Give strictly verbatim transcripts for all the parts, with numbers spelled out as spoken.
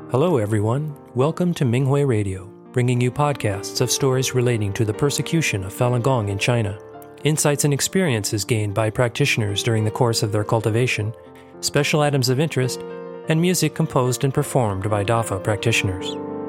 Hello, everyone. Welcome to Minghui Radio, bringing you podcasts of stories relating to the persecution of Falun Gong in China, insights and experiences gained by practitioners during the course of their cultivation, special items of interest, and music composed and performed by Dafa practitioners.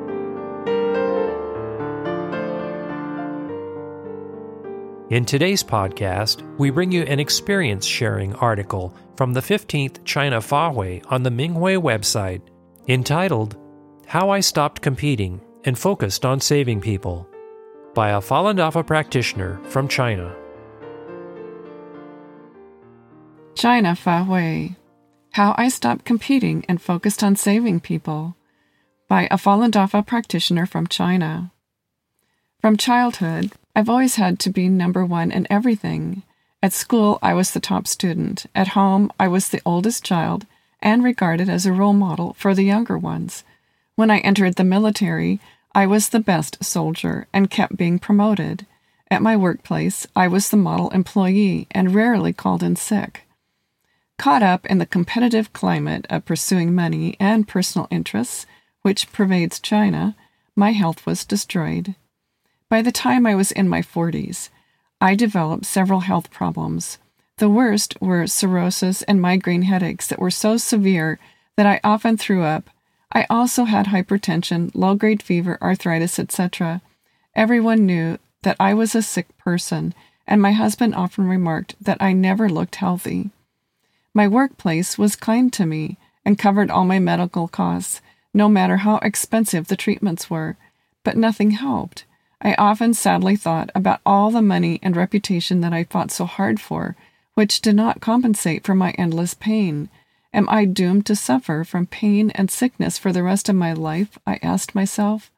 In today's podcast, we bring you an experience-sharing article from the fifteenth China Fahui on the Minghui website, entitled, How I Stopped Competing and Focused on Saving People, by a Falun Dafa practitioner from China. China Fahui, How I Stopped Competing and Focused on Saving People, by a Falun Dafa practitioner from China. From childhood, I've always had to be number one in everything. At school, I was the top student. At home, I was the oldest child and regarded as a role model for the younger ones. When I entered the military, I was the best soldier and kept being promoted. At my workplace, I was the model employee and rarely called in sick. Caught up in the competitive climate of pursuing money and personal interests, which pervades China, my health was destroyed. By the time I was in my forties, I developed several health problems. The worst were cirrhosis and migraine headaches that were so severe that I often threw up. I also had hypertension, low-grade fever, arthritis, et cetera. Everyone knew that I was a sick person, and my husband often remarked that I never looked healthy. My workplace was kind to me and covered all my medical costs, no matter how expensive the treatments were, but nothing helped. I often sadly thought about all the money and reputation that I fought so hard for, which did not compensate for my endless pain. Am I doomed to suffer from pain and sickness for the rest of my life? I asked myself.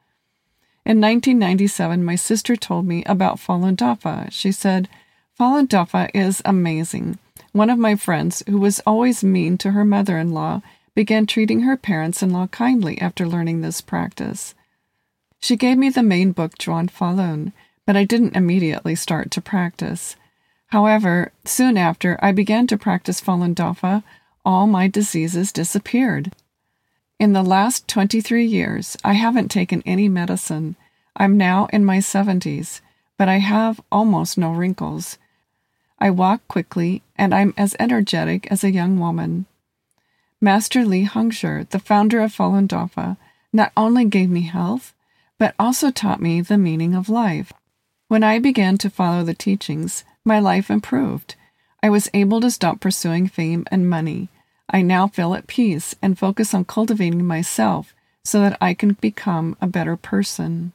In nineteen ninety-seven, my sister told me about Falun Dafa. She said, Falun Dafa is amazing. One of my friends, who was always mean to her mother-in-law, began treating her parents-in-law kindly after learning this practice. She gave me the main book, Zhuan Falun, but I didn't immediately start to practice. However, soon after I began to practice Falun Dafa, all my diseases disappeared. In the last twenty-three years, I haven't taken any medicine. I'm now in my seventies, but I have almost no wrinkles. I walk quickly, and I'm as energetic as a young woman. Master Li Hongzhi, the founder of Falun Dafa, not only gave me health, but also taught me the meaning of life. When I began to follow the teachings, my life improved. I was able to stop pursuing fame and money. I now feel at peace and focus on cultivating myself so that I can become a better person.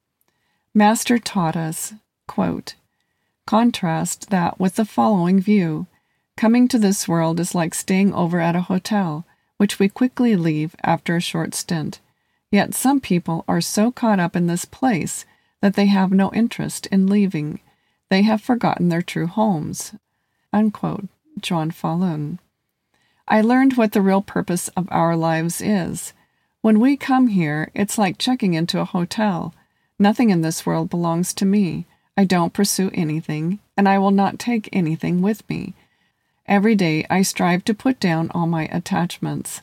Master taught us, quote, contrast that with the following view. Coming to this world is like staying over at a hotel, which we quickly leave after a short stint. Yet some people are so caught up in this place that they have no interest in leaving. They have forgotten their true homes. Unquote. Zhuan Falun. I learned what the real purpose of our lives is. When we come here, it's like checking into a hotel. Nothing in this world belongs to me. I don't pursue anything, and I will not take anything with me. Every day I strive to put down all my attachments.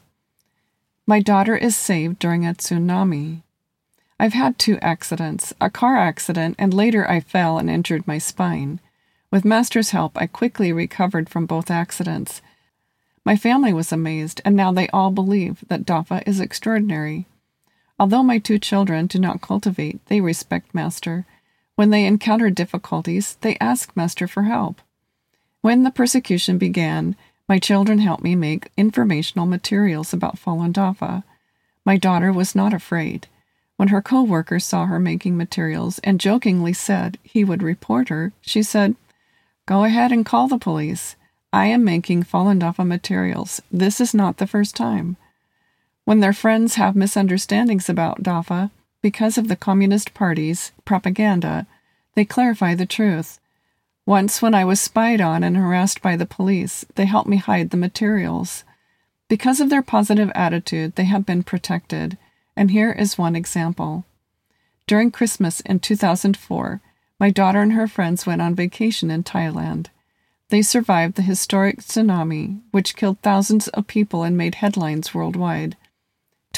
My daughter is saved during a tsunami. I've had two accidents, a car accident, and later I fell and injured my spine. With Master's help, I quickly recovered from both accidents. My family was amazed, and now they all believe that Dafa is extraordinary. Although my two children do not cultivate, they respect Master. When they encounter difficulties, they ask Master for help. When the persecution began, my children helped me make informational materials about Falun Dafa. My daughter was not afraid. When her co-worker saw her making materials and jokingly said he would report her, she said, Go ahead and call the police. I am making Falun Dafa materials. This is not the first time. When their friends have misunderstandings about Dafa, because of the Communist Party's propaganda, they clarify the truth. Once when I was spied on and harassed by the police, they helped me hide the materials. Because of their positive attitude, they have been protected. And here is one example. During Christmas in two thousand four, my daughter and her friends went on vacation in Thailand. They survived the historic tsunami, which killed thousands of people and made headlines worldwide.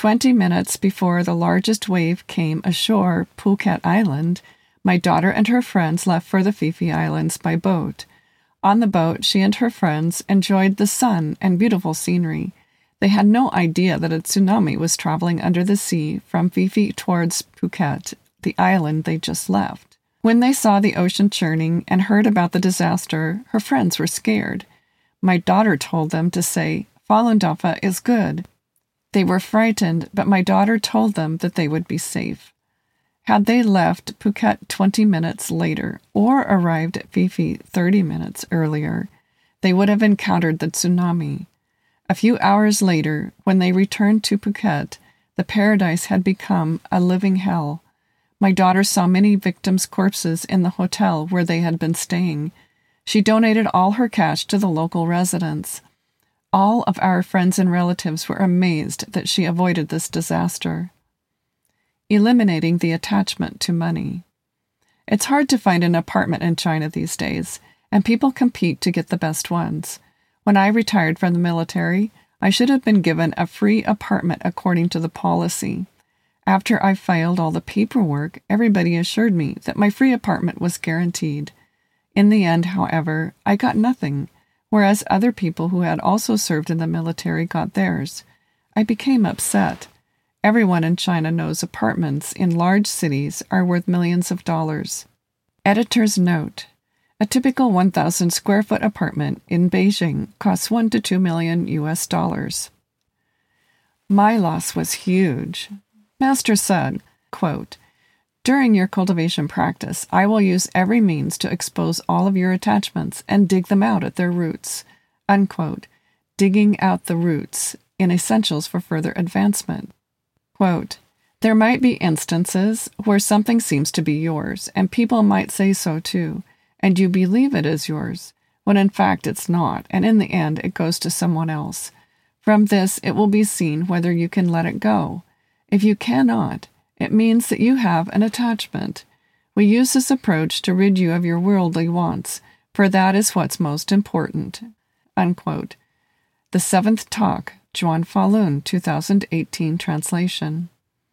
Twenty minutes before the largest wave came ashore Phuket Island, my daughter and her friends left for the Phi Phi Islands by boat. On the boat, she and her friends enjoyed the sun and beautiful scenery. They had no idea that a tsunami was traveling under the sea from Phi Phi towards Phuket, the island they just left. When they saw the ocean churning and heard about the disaster, her friends were scared. My daughter told them to say, "Falun Dafa is good." They were frightened, but my daughter told them that they would be safe. Had they left Phuket twenty minutes later or arrived at Phi Phi thirty minutes earlier, they would have encountered the tsunami. A few hours later, when they returned to Phuket, the paradise had become a living hell. My daughter saw many victims' corpses in the hotel where they had been staying. She donated all her cash to the local residents. All of our friends and relatives were amazed that she avoided this disaster. Eliminating the attachment to money. It's hard to find an apartment in China these days, and people compete to get the best ones. When I retired from the military, I should have been given a free apartment according to the policy. After I filed all the paperwork, everybody assured me that my free apartment was guaranteed. In the end, however, I got nothing, whereas other people who had also served in the military got theirs. I became upset. Everyone in China knows apartments in large cities are worth millions of dollars. Editor's note: a typical one thousand square foot apartment in Beijing costs one to two million U S dollars. My loss was huge. Master said, quote, "During your cultivation practice, I will use every means to expose all of your attachments and dig them out at their roots." Unquote. Digging out the roots in Essentials for Further Advancement. Quote, "There might be instances where something seems to be yours, and people might say so too, and you believe it is yours, when in fact it's not, and in the end it goes to someone else. From this it will be seen whether you can let it go. If you cannot, it means that you have an attachment. We use this approach to rid you of your worldly wants, for that is what's most important." Unquote. The Seventh Talk, Zhuan Falun, two thousand eighteen translation.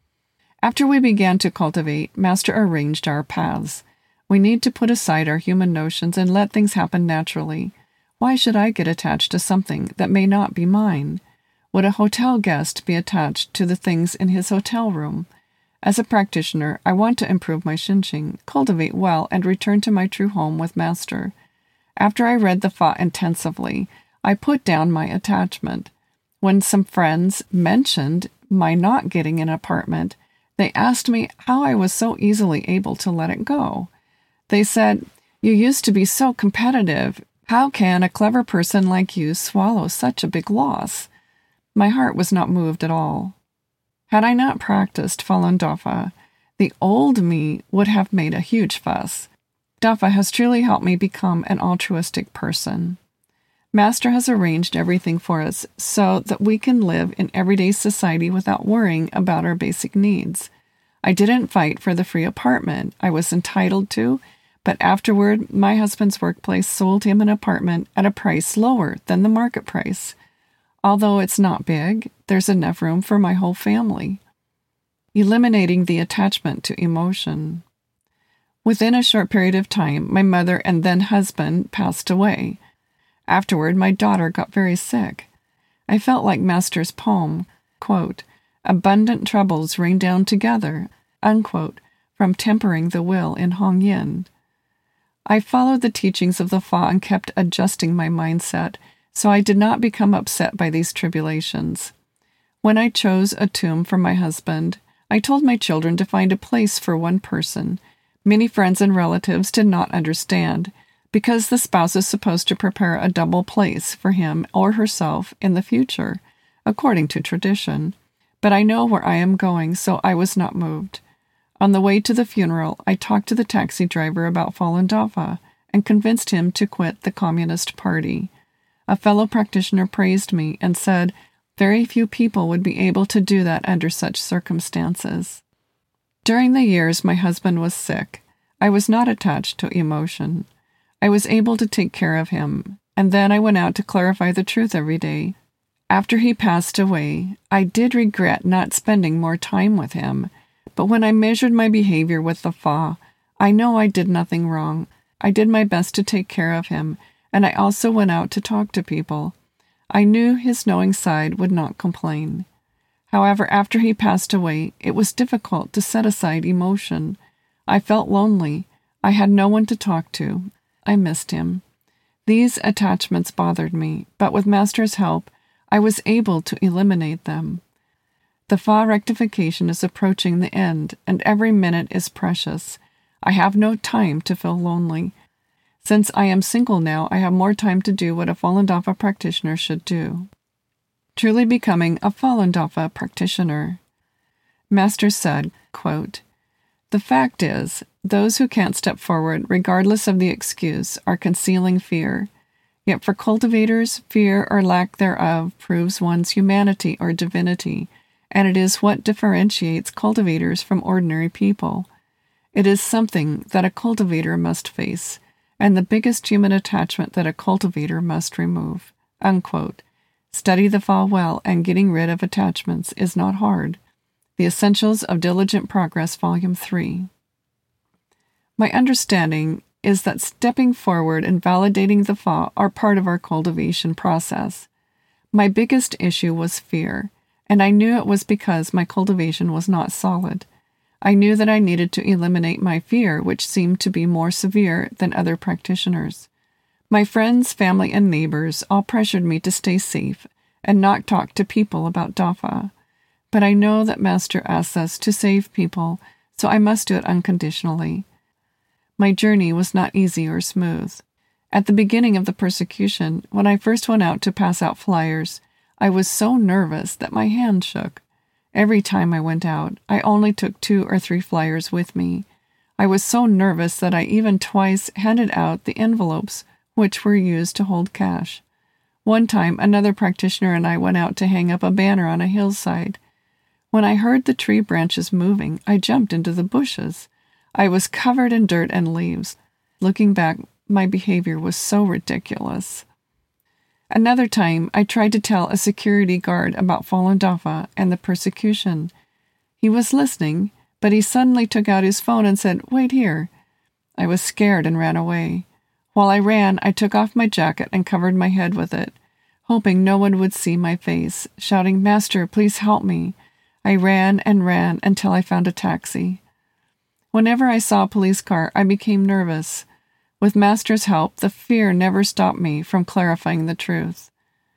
After we began to cultivate, Master arranged our paths. We need to put aside our human notions and let things happen naturally. Why should I get attached to something that may not be mine? Would a hotel guest be attached to the things in his hotel room? As a practitioner, I want to improve my Xinqing, cultivate well, and return to my true home with Master. After I read the Fa intensively, I put down my attachment. When some friends mentioned my not getting an apartment, they asked me how I was so easily able to let it go. They said, "You used to be so competitive. How can a clever person like you swallow such a big loss?" My heart was not moved at all. Had I not practiced Falun Dafa, the old me would have made a huge fuss. Dafa has truly helped me become an altruistic person. Master has arranged everything for us so that we can live in everyday society without worrying about our basic needs. I didn't fight for the free apartment I was entitled to, but afterward my husband's workplace sold him an apartment at a price lower than the market price. Although it's not big, there's enough room for my whole family. Eliminating the attachment to emotion. Within a short period of time, my mother and then husband passed away. Afterward, my daughter got very sick. I felt like Master's poem, quote, "Abundant troubles rain down together," unquote, from Tempering the Will in Hong Yin. I followed the teachings of the Fa and kept adjusting my mindset, so I did not become upset by these tribulations. When I chose a tomb for my husband, I told my children to find a place for one person. Many friends and relatives did not understand, because the spouse is supposed to prepare a double place for him or herself in the future, according to tradition. But I know where I am going, so I was not moved. On the way to the funeral, I talked to the taxi driver about Falun Dafa and convinced him to quit the Communist Party. A fellow practitioner praised me and said very few people would be able to do that under such circumstances. During the years my husband was sick, I was not attached to emotion. I was able to take care of him, and then I went out to clarify the truth every day. After he passed away, I did regret not spending more time with him, but when I measured my behavior with the Fa, I know I did nothing wrong. I did my best to take care of him, and I also went out to talk to people. I knew his knowing side would not complain. However, after he passed away, it was difficult to set aside emotion. I felt lonely. I had no one to talk to. I missed him. These attachments bothered me, but with Master's help, I was able to eliminate them. The Fa rectification is approaching the end, and every minute is precious. I have no time to feel lonely. Since I am single now, I have more time to do what a Falun Dafa practitioner should do. Truly becoming a Falun Dafa practitioner. Master said, quote, "The fact is, those who can't step forward, regardless of the excuse, are concealing fear. Yet for cultivators, fear or lack thereof proves one's humanity or divinity, and it is what differentiates cultivators from ordinary people. It is something that a cultivator must face, and the biggest human attachment that a cultivator must remove." Unquote. Study the Fa well, and getting rid of attachments is not hard. The Essentials of Diligent Progress, Volume three. My understanding is that stepping forward and validating the Fa are part of our cultivation process. My biggest issue was fear, and I knew it was because my cultivation was not solid. I knew that I needed to eliminate my fear, which seemed to be more severe than other practitioners. My friends, family, and neighbors all pressured me to stay safe and not talk to people about Dafa. But I know that Master asks us to save people, so I must do it unconditionally. My journey was not easy or smooth. At the beginning of the persecution, when I first went out to pass out flyers, I was so nervous that my hand shook. Every time I went out, I only took two or three flyers with me. I was so nervous that I even twice handed out the envelopes which were used to hold cash. One time, another practitioner and I went out to hang up a banner on a hillside. When I heard the tree branches moving, I jumped into the bushes. I was covered in dirt and leaves. Looking back, my behavior was so ridiculous. Another time, I tried to tell a security guard about Falun Dafa and the persecution. He was listening, but he suddenly took out his phone and said, "Wait here." I was scared and ran away. While I ran, I took off my jacket and covered my head with it, hoping no one would see my face, shouting, "Master, please help me." I ran and ran until I found a taxi. Whenever I saw a police car, I became nervous. With Master's help, the fear never stopped me from clarifying the truth.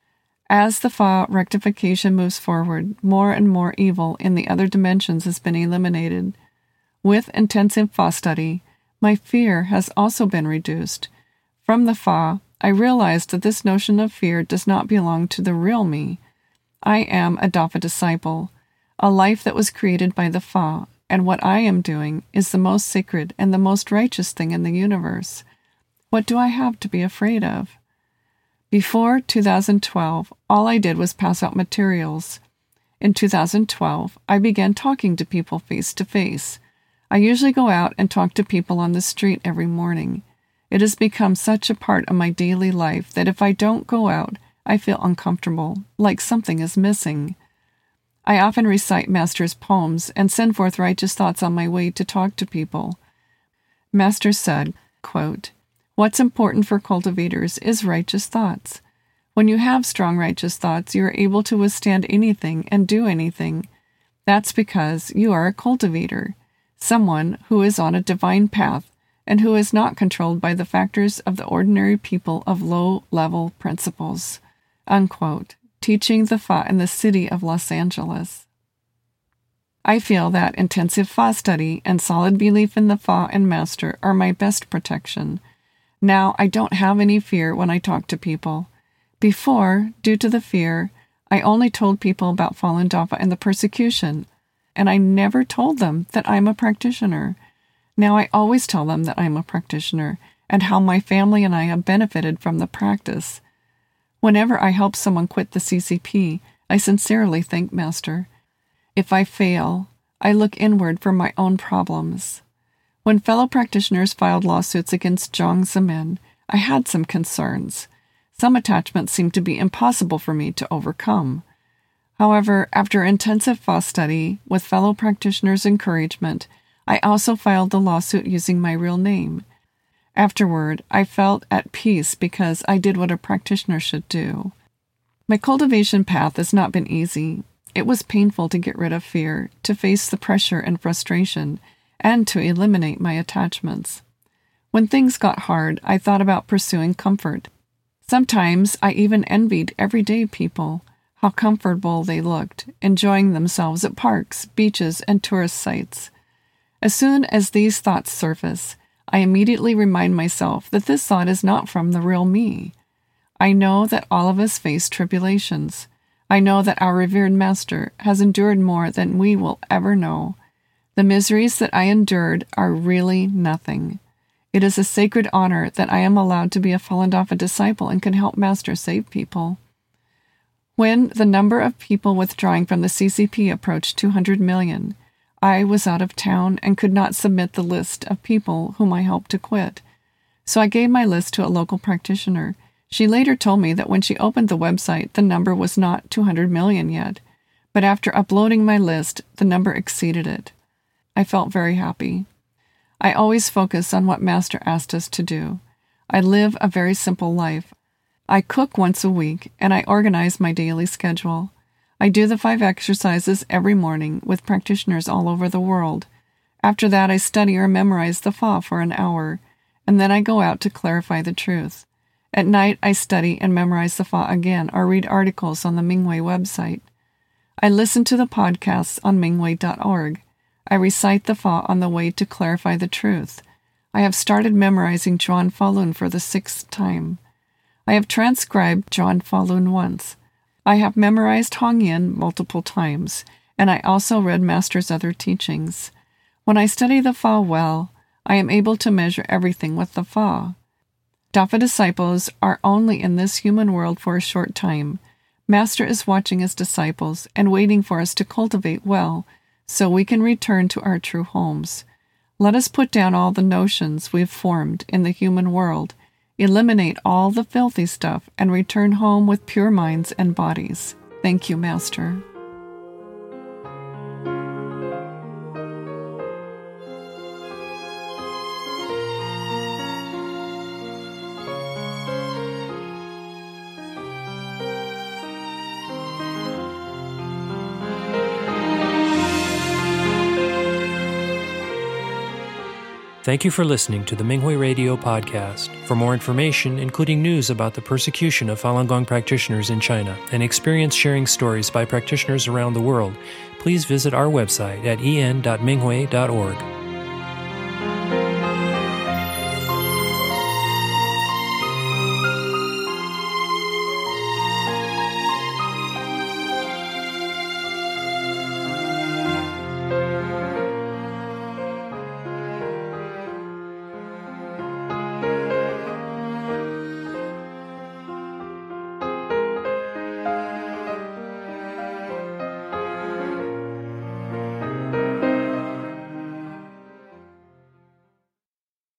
As the Fa rectification moves forward, more and more evil in the other dimensions has been eliminated. With intensive Fa study, my fear has also been reduced. From the Fa, I realized that this notion of fear does not belong to the real me. I am a Dafa disciple, a life that was created by the Fa, and what I am doing is the most sacred and the most righteous thing in the universe. What do I have to be afraid of? Before two thousand twelve, all I did was pass out materials. In two thousand twelve, I began talking to people face to face. I usually go out and talk to people on the street every morning. It has become such a part of my daily life that if I don't go out, I feel uncomfortable, like something is missing. I often recite Master's poems and send forth righteous thoughts on my way to talk to people. Master said, quote, "What's important for cultivators is righteous thoughts. When you have strong righteous thoughts, you are able to withstand anything and do anything. That's because you are a cultivator, someone who is on a divine path and who is not controlled by the factors of the ordinary people of low-level principles." Unquote. Teaching the Fa in the city of Los Angeles. I feel that intensive Fa study and solid belief in the Fa and Master are my best protection. Now I don't have any fear when I talk to people. Before, due to the fear, I only told people about Falun Dafa and the persecution, and I never told them that I'm a practitioner. Now I always tell them that I'm a practitioner and how my family and I have benefited from the practice. Whenever I help someone quit the C C P, I sincerely thank Master. If I fail, I look inward for my own problems. When fellow practitioners filed lawsuits against Jiang Zemin, I had some concerns. Some attachments seemed to be impossible for me to overcome. However, after intensive Fa study, with fellow practitioners' encouragement, I also filed the lawsuit using my real name. Afterward, I felt at peace because I did what a practitioner should do. My cultivation path has not been easy. It was painful to get rid of fear, to face the pressure and frustration, and to eliminate my attachments. When things got hard, I thought about pursuing comfort. Sometimes I even envied everyday people, how comfortable they looked, enjoying themselves at parks, beaches, and tourist sites. As soon as these thoughts surface, I immediately remind myself that this thought is not from the real me. I know that all of us face tribulations. I know that our revered Master has endured more than we will ever know. The miseries that I endured are really nothing. It is a sacred honor that I am allowed to be a Falun Dafa disciple and can help Master save people. When the number of people withdrawing from the C C P approached two hundred million, I was out of town and could not submit the list of people whom I helped to quit. So I gave my list to a local practitioner. She later told me that when she opened the website, the number was not two hundred million yet, but after uploading my list, the number exceeded it. I felt very happy. I always focus on what Master asked us to do. I live a very simple life. I cook once a week, and I organize my daily schedule. I do the five exercises every morning with practitioners all over the world. After that, I study or memorize the Fa for an hour, and then I go out to clarify the truth. At night, I study and memorize the Fa again or read articles on the Minghui website. I listen to the podcasts on minghui dot org. I recite the Fa on the way to clarify the truth. I have started memorizing Zhuan Falun for the sixth time. I have transcribed Zhuan Falun once. I have memorized Hongyan multiple times, and I also read Master's other teachings. When I study the Fa well, I am able to measure everything with the Fa. Dafa disciples are only in this human world for a short time. Master is watching his disciples and waiting for us to cultivate well, so we can return to our true homes. Let us put down all the notions we've formed in the human world, eliminate all the filthy stuff, and return home with pure minds and bodies. Thank you, Master. Thank you for listening to the Minghui Radio podcast. For more information, including news about the persecution of Falun Gong practitioners in China and experience-sharing stories by practitioners around the world, please visit our website at en dot minghui dot org.